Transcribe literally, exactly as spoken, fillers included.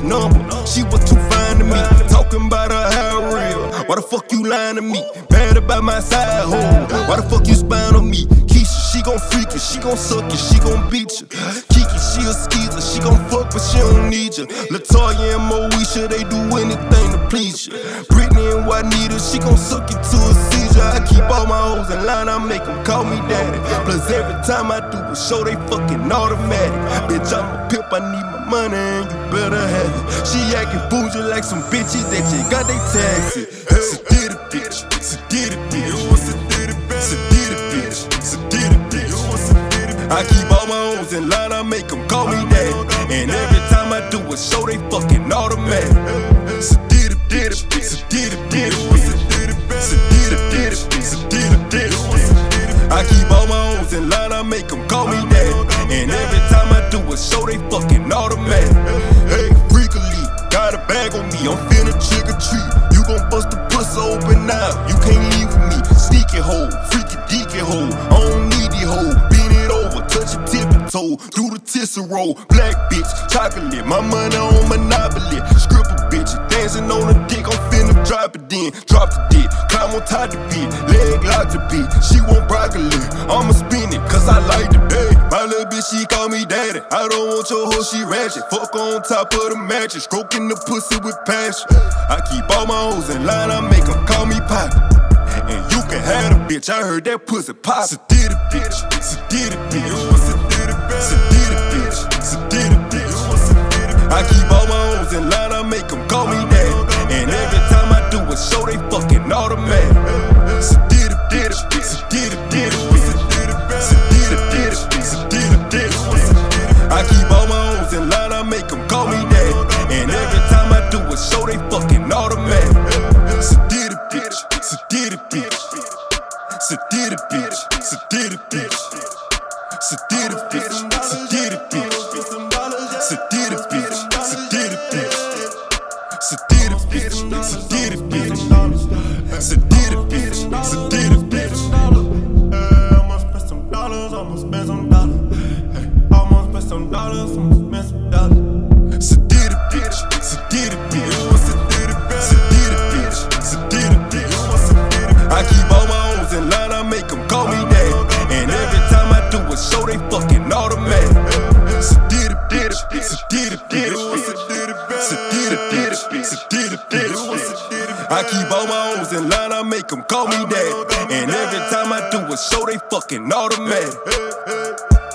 number. She was too fine to me. Talking about her hair real. Why the fuck you lying to me? Bad about my side hole. Why the fuck you spying on me? Keisha, she gon' freak you, she gon' suck you, she gon' beat you. Kiki, she a skeezer, she gon' fuck but she don't need you. Latoya and Moesha, they do anything to please you. Britney and Juanita, she gon' suck you to a seizure. I keep all my hoes in line, I make them call me daddy. Plus every time I do a show, they fucking automatic. Bitch, I'm a pimp, I need my money and you better have it. She acting bougie like some bitches that just got they taxes. Sedita bitch, sedita bitch, sedita bitch, sedita bitch. I keep all my hoes in line, I make them call me daddy. And every time I do a show, they fucking automatic. Sedita bitch, sedita bitch, sedita bitch, sedita bitch. I keep all my hoes in line, I make them call me daddy. And every time I do a show, they fucking automatic. Hey, freakily, got a bag on me, I'm finna trick or treat. You gon' bust the pussy open now, you can't leave with me. Sneaky hoe, freaky deaky hoe, I don't need the hoe. Bend it over, touch your tip and toe, do the tissue roll. Black bitch, chocolate, my money on Monopoly. Scribble bitch, dancing on the dick, I'm finna drop it in. Drop the dick, climb on top the beat, leg lock the beat. She want broccoli, I'ma spin it, cause I like the day. My little bitch, she call me daddy. I don't want your hoe, she ratchet. Fuck on top of the mattress, stroking the pussy with passion. I keep all my hoes in line, I make them call me Poppy. And you can have the bitch, I heard that pussy pop. Sedita bitch, sedita bitch, sedita bitch, sedita bitch. I keep all my hoes in line, I make them call me daddy. And every time I do a show, they fucking automatic. Sedita bitch, sedita bitch, sedita bitch, sedita bitch. I keep all my hoes in line, I make them call me daddy. And every time I do a show, they fucking automatic. Sedita bitch, sedita bitch, sedita bitch, sedita bitch, sedita bitch, sedita bitch, sedita bitch, sedita bitch, sedita bitch, sedita bitch, sedita bitch, sedita bitch. I'ma spend some dollars, I'ma spend some dollars. I'ma spend some dollars, I'ma spend some dollars. Sedita bitch, sedita bitch, sedita bitch, sedita bitch. I keep all my hoes in line, I make them call me daddy. And every time I do a show, they fucking automatic. Sedita bitch, sedita bitch, sedita bitch, sedita bitch. I keep all my hoes in line, I make them call me daddy. And every time I do a show, they fucking automatic.